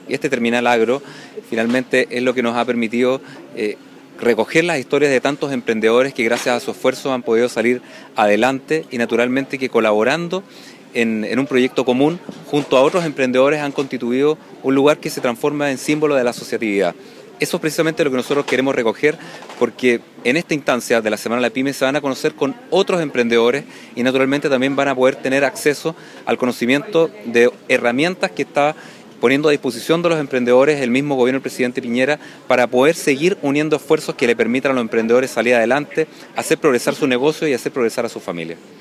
Y este terminal agro finalmente es lo que nos ha permitido recoger las historias de tantos emprendedores que gracias a su esfuerzo han podido salir adelante y naturalmente que colaborando en un proyecto común junto a otros emprendedores han constituido un lugar que se transforma en símbolo de la asociatividad. Eso es precisamente lo que nosotros queremos recoger, porque en esta instancia de la Semana de la Pyme se van a conocer con otros emprendedores y naturalmente también van a poder tener acceso al conocimiento de herramientas que está poniendo a disposición de los emprendedores el mismo gobierno del presidente Piñera para poder seguir uniendo esfuerzos que le permitan a los emprendedores salir adelante, hacer progresar su negocio y hacer progresar a su familia.